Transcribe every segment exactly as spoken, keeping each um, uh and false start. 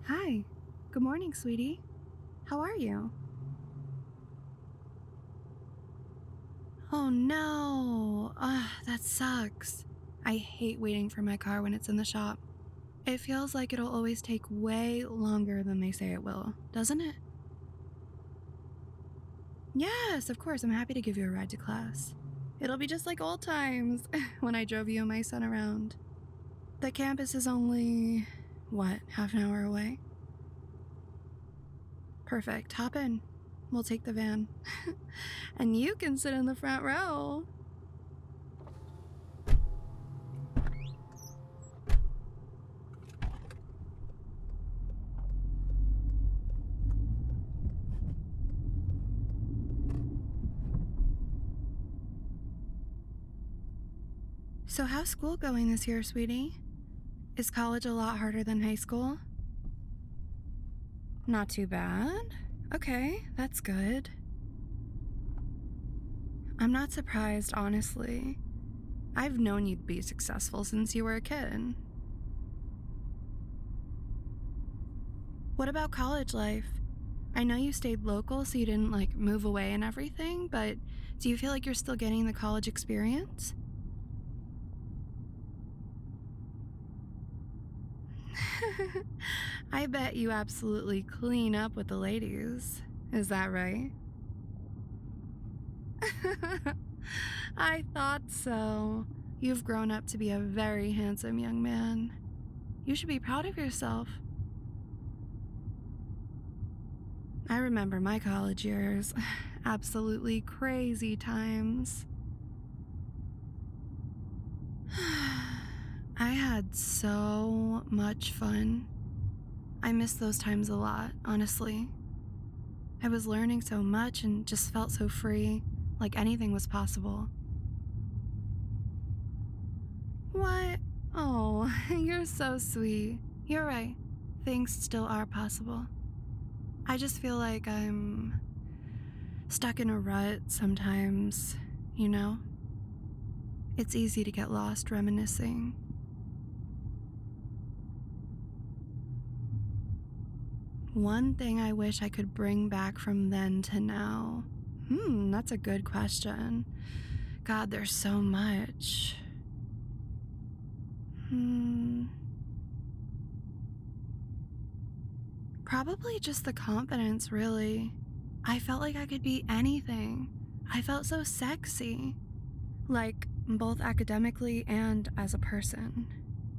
Hi. Good morning, sweetie. How are you? Oh no. Ah, that sucks. I hate waiting for my car when it's in the shop. It feels like it'll always take way longer than they say it will, doesn't it? Yes, of course. I'm happy to give you a ride to class. It'll be just like old times when I drove you and my son around. The campus is only, what, half an hour away? Perfect. Hop in. We'll take the van. And you can sit in the front row. So, how's school going this year, sweetie? Is college a lot harder than high school? Not too bad. Okay, that's good. I'm not surprised, honestly. I've known you'd be successful since you were a kid. What about college life? I know you stayed local, so you didn't like move away and everything, but do you feel like you're still getting the college experience? I bet you absolutely clean up with the ladies. Is that right? I thought so. You've grown up to be a very handsome young man. You should be proud of yourself. I remember my college years. Absolutely crazy times. I had so much fun. I miss those times a lot, honestly. I was learning so much and just felt so free, like anything was possible. What? Oh, you're so sweet. You're right. Things still are possible. I just feel like I'm stuck in a rut sometimes, you know? It's easy to get lost reminiscing. One thing I wish I could bring back from then to now. Hmm, that's a good question. God, there's so much. Hmm. Probably just the confidence, really. I felt like I could be anything. I felt so sexy, like both academically and as a person.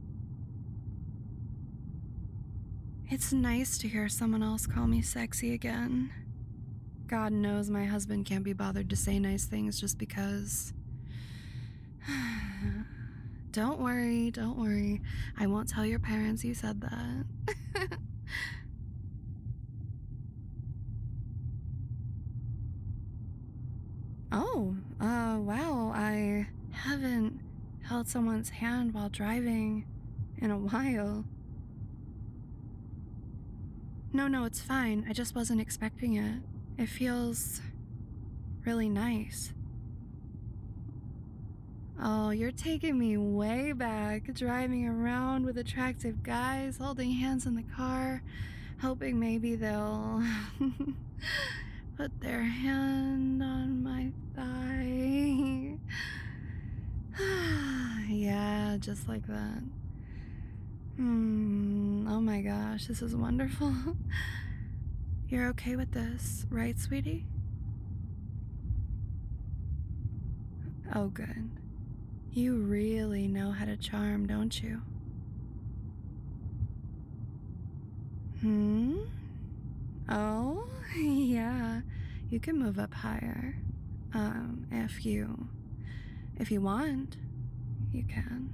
It's nice to hear someone else call me sexy again. God knows my husband can't be bothered to say nice things just because. Don't worry, don't worry. I won't tell your parents you said that. Oh, uh, wow. I haven't held someone's hand while driving in a while. No, no, it's fine. I just wasn't expecting it. It feels really nice. Oh, you're taking me way back, driving around with attractive guys, holding hands in the car, hoping maybe they'll put their hand on my thigh. Yeah, just like that. Hmm. Oh my gosh, this is wonderful. You're okay with this, right, sweetie? Oh, good. You really know how to charm, don't you? Hmm? Oh, yeah. You can move up higher. Um, if you if you want, you can.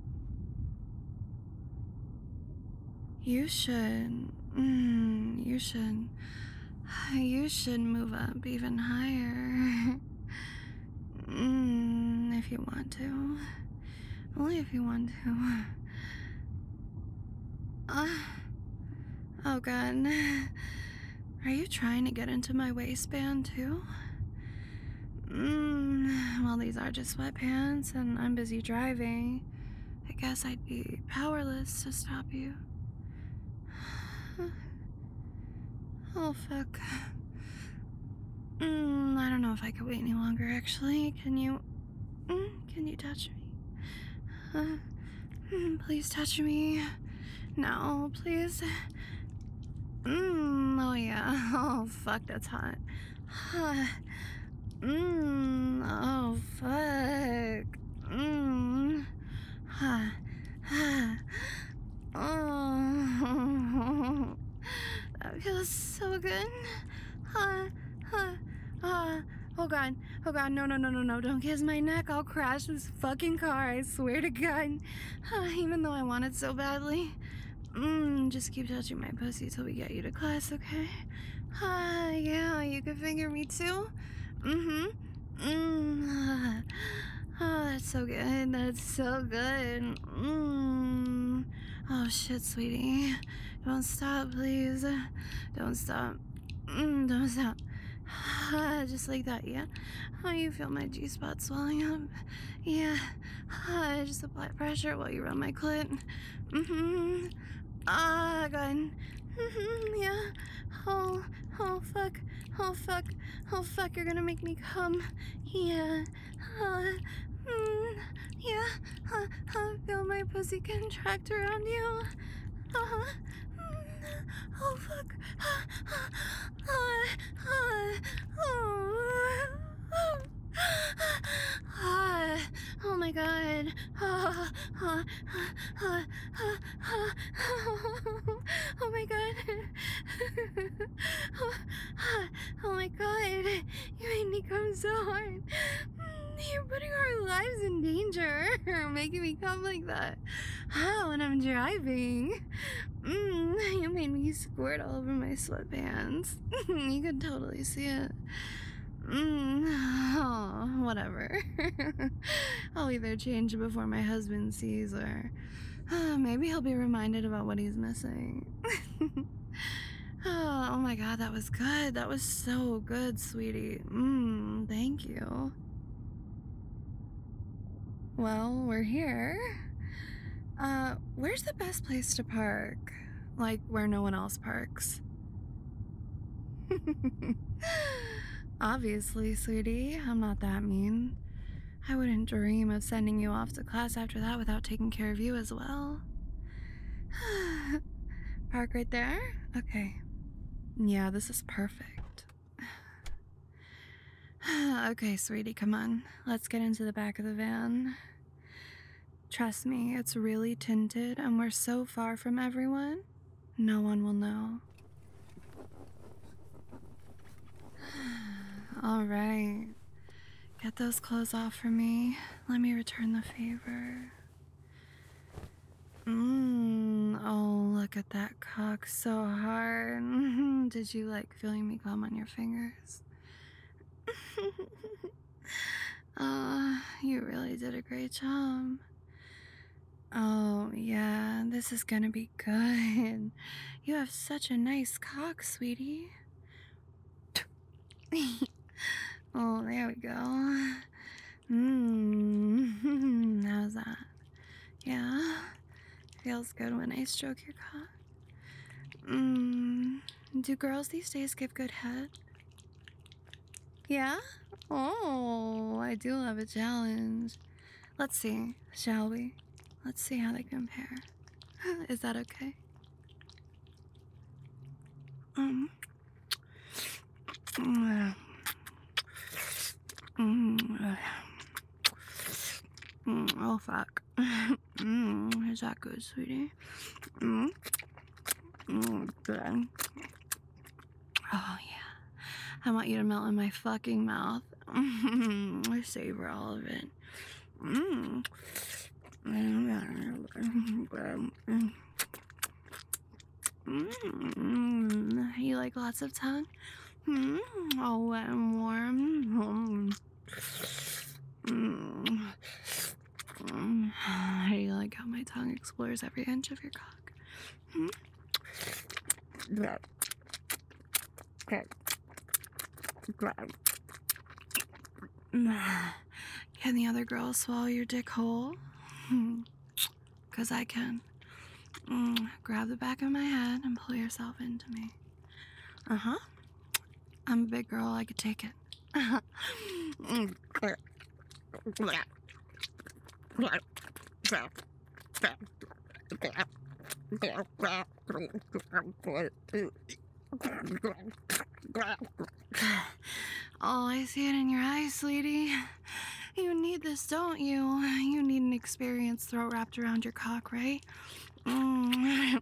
You should mm, you should you should move up even higher. Mm, if you want to. Only if you want to. Uh, oh god. Are you trying to get into my waistband too? Mm, well, these are just sweatpants and I'm busy driving. I guess I'd be powerless to stop you. Oh, fuck. Mm, I don't know if I could wait any longer, actually. Can you... Mm, can you touch me? Uh, mm, please touch me. No, please. Mmm, oh yeah. Oh, fuck, that's hot. Mmm, oh, fuck. Mmm. Ha, ha. Oh, that feels so good. Ha, ha, ha. Oh god, oh god, no, no, no, no, no, don't kiss my neck. I'll crash this fucking car, I swear to God. Ah, even though I want it so badly. Mmm, just keep touching my pussy till we get you to class, okay? Ah, yeah, you can finger me too? Mm-hmm. Mmm. Ah, oh, that's so good. That's so good. Mmm. Oh, shit, sweetie. Don't stop, please. Don't stop. Mm, don't stop. Ah, just like that, yeah? Oh, you feel my G-spot swelling up? Yeah. Ah, just apply pressure while you rub my clit. Mm-hmm. Ah, good. Mm-hmm, yeah. Oh, oh, fuck. Oh, fuck. Oh, fuck, you're gonna make me come. Yeah. Uh, mm, yeah. Uh, uh, feel my pussy contract around you. Uh-huh. Mm, oh, fuck. Uh, uh, uh, oh. Ah, oh my god. Ah, ah, ah, ah, ah, oh my god. Oh my god. You made me come so hard. You're putting our lives in danger. Making me come like that. How when I'm driving? Mm, you made me squirt all over my sweatpants. You could totally see it. Mm, oh, whatever. I'll either change before my husband sees, or uh, maybe he'll be reminded about what he's missing. Oh, oh my god, that was good. That was so good, sweetie. Mmm, thank you. Well, we're here. Uh, where's the best place to park? Like, where no one else parks? Obviously, sweetie, I'm not that mean. I wouldn't dream of sending you off to class after that without taking care of you as well. Park right there? Okay. Yeah, this is perfect. Okay, sweetie, come on. Let's get into the back of the van. Trust me, it's really tinted and we're so far from everyone, no one will know. All right. Get those clothes off for me. Let me return the favor. Mmm. Oh, look at that cock, so hard. Did you like feeling me come on your fingers? Oh, you really did a great job. Oh, yeah, this is gonna be good. You have such a nice cock, sweetie. Oh, there we go. Mmm. How's that? Yeah? Feels good when I stroke your cock. Mmm. Do girls these days give good head? Yeah? Oh, I do love a challenge. Let's see, shall we? Let's see how they compare. Is that okay? Um. Mm, mm, mm, oh, fuck. Mm, is that good, sweetie? Mm, mm, good. Oh, yeah. I want you to melt in my fucking mouth. I savor all of it. Mm. Mm. You like lots of tongue? Mm. All wet and warm. Mm. Mm. How do you like how my tongue explores every inch of your cock? Mm. Can the other girl swallow your dick whole? Because I can. Mm, grab the back of my head and pull yourself into me. Uh-huh. I'm a big girl, I could take it. Oh, I see it in your eyes, sweetie. You need this, don't you? You need an experienced throat wrapped around your cock, right? Mm.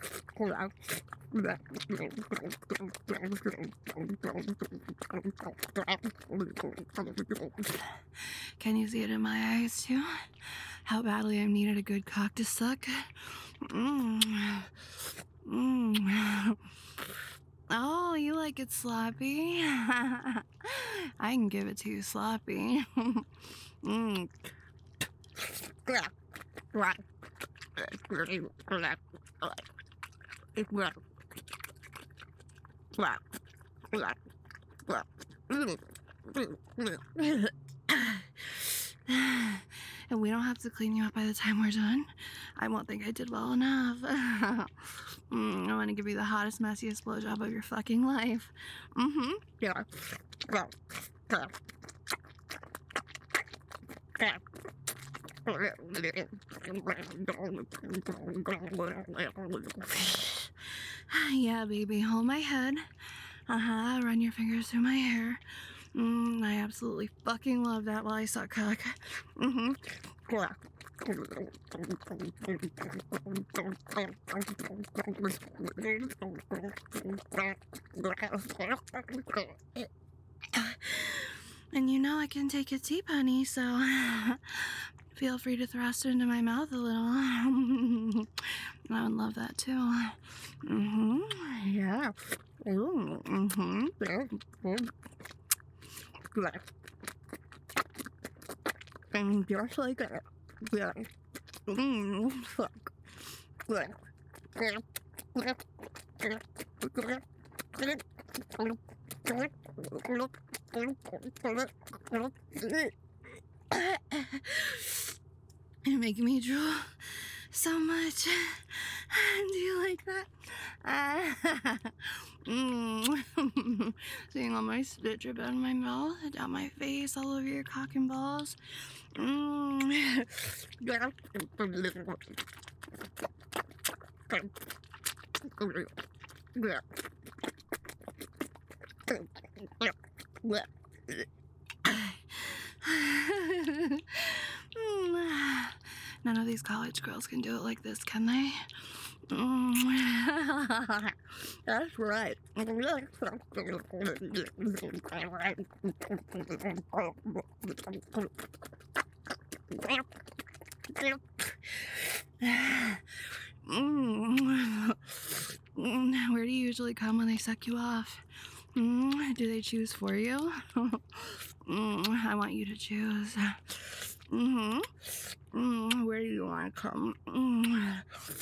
Can you see it in my eyes, too? How badly I've needed a good cock to suck. Mm. Mm. Oh, you like it sloppy? I can give it to you sloppy. Mm. And we don't have to clean you up by the time we're done. I won't think I did well enough. mm, I want to give you the hottest, messiest blowjob of your fucking life. Mm-hmm. Yeah. Yeah, baby, hold my head. Uh-huh, run your fingers through my hair. Mm, I absolutely fucking love that while I suck cock. Mm-hmm. And you know I can take it deep, honey, so feel free to thrust it into my mouth a little. I would love that too. Mm-hmm. Yeah. Ooh. Mm-hmm. And just like that. Yeah. Mm, fuck. You're making me drool so much. Do you like that? mm. Seeing all my spit drip out of my mouth, down my face, all over your cock and balls. Mm. None of these college girls can do it like this, can they? Mm. That's right. Mm. Where do you usually come when they suck you off? Mm. Do they choose for you? mm. I want you to choose. Mm-hmm. Mm. Where do you want to come? Mm.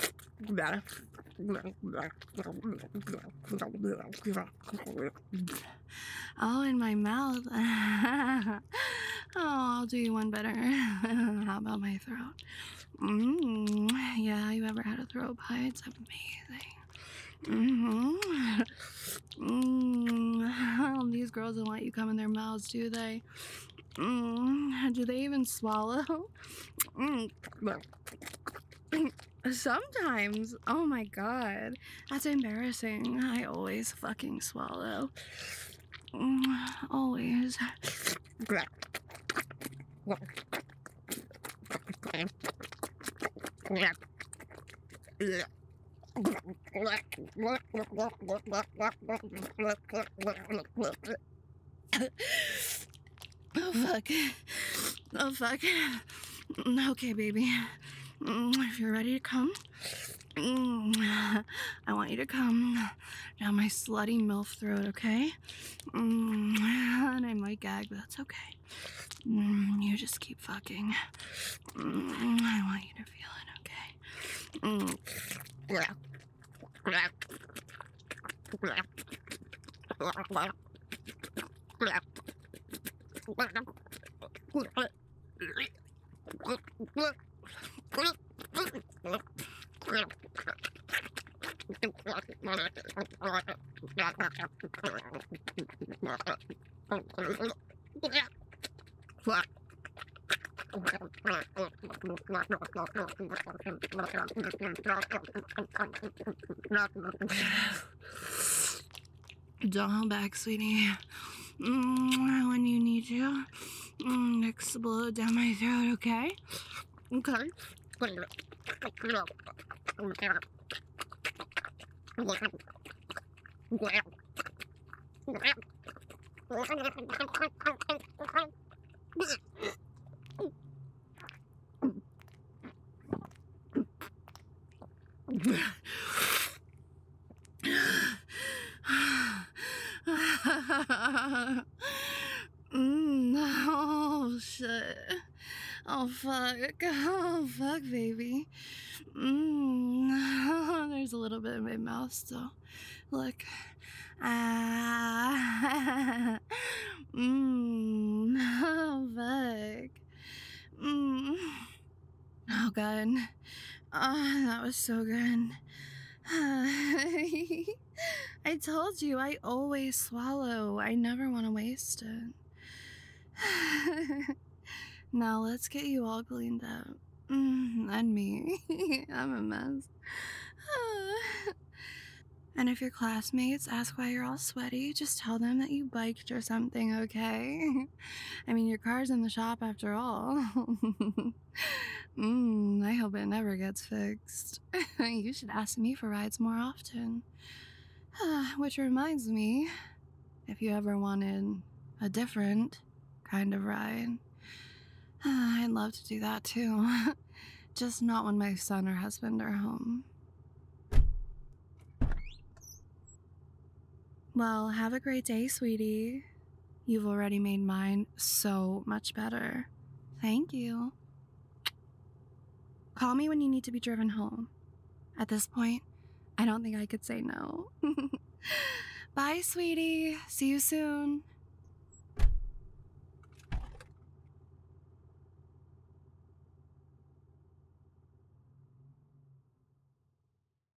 Oh, in my mouth. Oh, I'll do you one better. How about my throat? Mm, yeah, you ever had a throat pie? It's amazing. Mm-hmm. Mm, these girls don't let you come in their mouths, do they? Mm, do they even swallow? Mm. Sometimes. Oh my god. That's embarrassing. I always fucking swallow. Mm, always. Oh fuck. Oh fuck. Okay, baby. If you're ready to come, I want you to come down my slutty MILF throat, okay? And I might gag, but that's okay. You just keep fucking. I want you to feel it, okay? Don't hold back, sweetie. Mm, when you need to, mm, mix the blood down my throat, okay? Okay. Mm, oh shit. Oh fuck. Oh fuck, baby. Mm, there's a little bit in my mouth still. Look. Ah. Mmm. Oh fuck. Mmm. Oh god. Oh, that was so good. I told you I always swallow. I never want to waste it. Now let's get you all cleaned up. Mm, and me. I'm a mess. And if your classmates ask why you're all sweaty, just tell them that you biked or something, okay? I mean, your car's in the shop after all. mm, I hope it never gets fixed. You should ask me for rides more often. Which reminds me, if you ever wanted a different kind of ride, I'd love to do that too. Just not when my son or husband are home. Well, have a great day, sweetie. You've already made mine so much better. Thank you. Call me when you need to be driven home. At this point, I don't think I could say no. Bye, sweetie. See you soon.